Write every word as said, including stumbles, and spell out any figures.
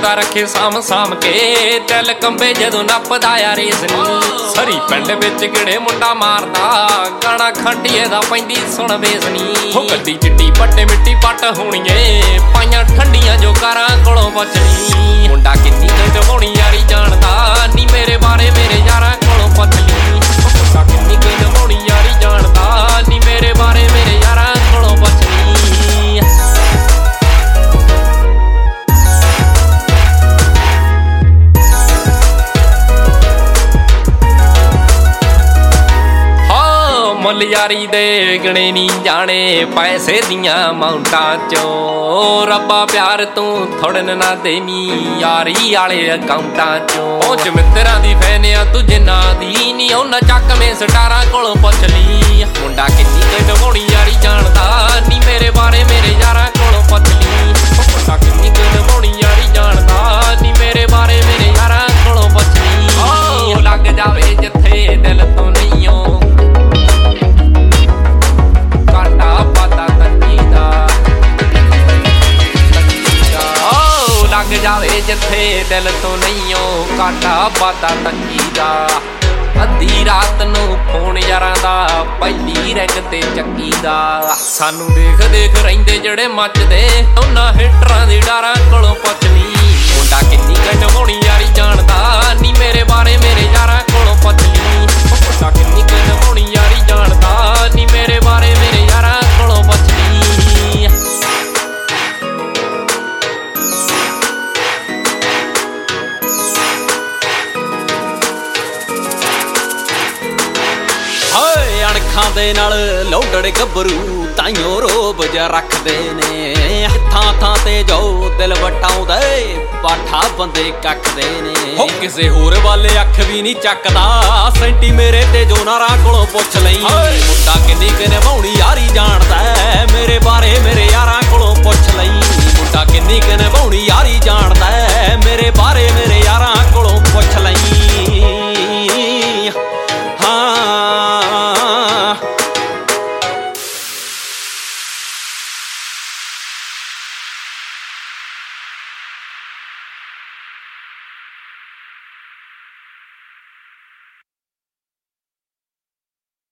नचदा रखे साम साम के दिल कंबे जदों नपदा आ रेस नी सरी पिंड विच गिड़े मुंडा मारदा गाना खंडिए दा पैंदी सुण बेस नी हो गड्डी चिट्टी पट्टे मिट्टी पट होणीए पाइयां ठंडियां जो कारां कोलों पुछनी मुंडा किन्नी नवाउणी यारी जानदा नी मेरे बारे मेरे यारां कोलों पुछली मुंडा किन्नी नवाउणी यारी जानदा नी मेरे बारे मेरे यारां कोलों पुछनी मुल यारी दे गणे नी जाने पैसे दियां माउंटां चों रब्बा प्यार तू थोड़न ना देनी यारी आले अकाउंटां चों पहुंच मित्रां दी फैनिया तू जिन्ना दी नी उन्हां चक में सटारां कोलों पुछ ली मुंडा किन्नी क नवाउणी यारी जानदा नी मेरे बारे मेरे यारां कोलों पुछ ली मुंडा किन्नी क नवाउणी यारी जानदा नी मेरे बारे मेरे यारां कोलों पुछ ली लग जावे जिथे दिल तो नहीं ओ लग जावे जिथे दिल तो नहीं हो काटा बाता तंगी दा अद्धी रात नू फोन यारां दा पहली रैंक ते चक्की दा सानू देख देख रहिंदे जड़े मचदे उन्हां हिटरां दी डारां कोलों पुछनी मुंडा किन्नी क नवाउणी यारी जानदा नी मेरे बारे मेरे यारां कोलों पुछली मुंडा किन्नी क नवाउणी यारी जानदा नी मेरे बारे मेरे यारां कोलों पुछली अणखां दे नाल लोडड़ गभरू ताइयों रोब जा रखदे ने थां थां ते जाओ दिल वटाउंदे बाठा बंदे कखदे ने हो किसे होर वाले अख भी नहीं चकदा सेंटी मेरे ते जो नारां कोलों पुछ लई मुंडा किन्नी क नवाउणी यारी जानदा मेरे बारे मेरे यारां